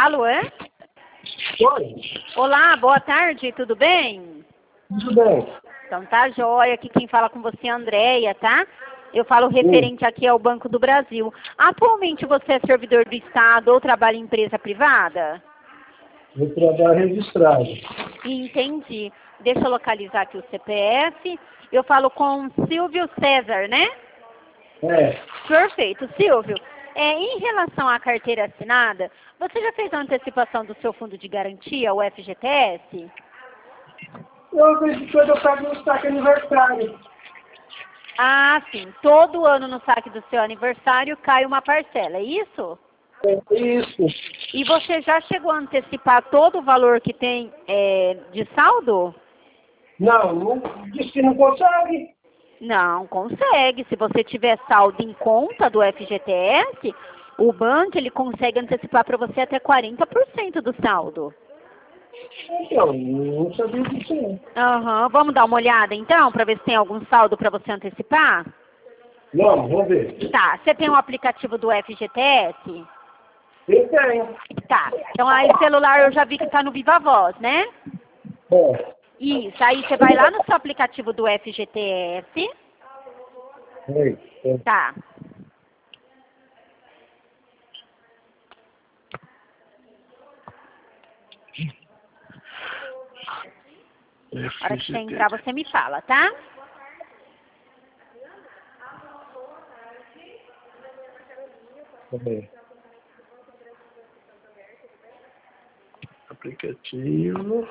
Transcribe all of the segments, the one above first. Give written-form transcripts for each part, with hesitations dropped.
Alô, é? Oi, Olá, boa tarde, tudo bem? tudo bem? Então tá jóia, aqui quem fala com você é a Andréia, tá? Eu falo referente aqui ao Banco do Brasil. Atualmente você é servidor do Estado ou trabalha em empresa privada? Eu trabalho registrado. Entendi. Deixa eu localizar aqui o CPF. Eu falo com Silvio César, né? É, Perfeito. Silvio, em relação à carteira assinada, você já fez a antecipação do seu fundo de garantia, o FGTS? eu acredito que eu pego no saque aniversário. Ah, sim. Todo ano no saque do seu aniversário cai uma parcela, é isso? É isso. E você já chegou a antecipar todo o valor que tem de saldo? Não, diz que não consegue. Não, consegue. Se você tiver saldo em conta do FGTS, o banco ele consegue antecipar para você até 40% do saldo. Então, não sabia disso não. Aham, vamos dar uma olhada então, para ver se tem algum saldo para você antecipar? Vamos ver. Tá, você tem um aplicativo do FGTS? Eu tenho. Tá, então aí o celular eu já vi que tá no Viva Voz, né? É. Isso, aí você vai lá no seu aplicativo do FGTS, É. tá. Na hora que você entrar, você me fala, tá? É. Aplicativo.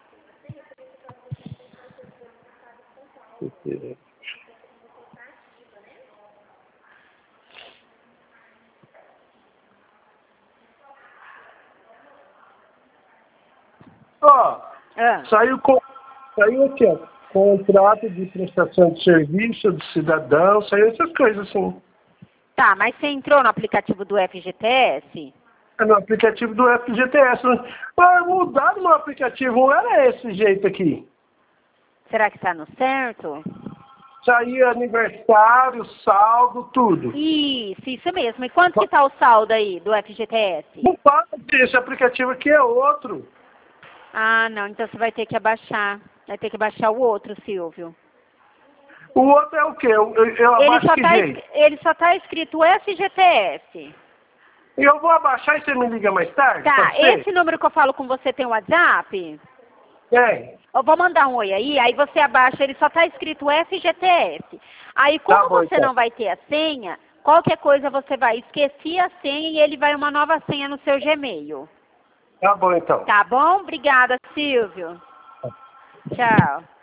Ó, Ah, saiu aqui, ó. Contrato de prestação de serviço do cidadão, saiu essas coisas assim. tá, mas você entrou no aplicativo do FGTS? É no aplicativo do FGTS. Mas mudaram no aplicativo, não era esse jeito aqui. Será que tá no certo? Saía aniversário, saldo, tudo. Isso mesmo. E quanto que tá o saldo aí do FGTS? Não pode, esse aplicativo aqui é outro. Ah, não, então você vai ter que abaixar. Vai ter que baixar o outro, Silvio. O outro é o quê? Eu abaixo que jeito? Ele só tá escrito FGTS. E eu vou abaixar e você me liga mais tarde? Tá, Pode ser? esse número que eu falo com você tem WhatsApp? Tem. Eu vou mandar um oi aí você abaixa, ele só tá escrito FGTS. Aí, Tá como bom, você então. não vai ter a senha, qualquer coisa você vai esquecer a senha e ele vai uma nova senha no seu Gmail. Tá bom, então. Tá bom? Obrigada, Silvio. Tchau.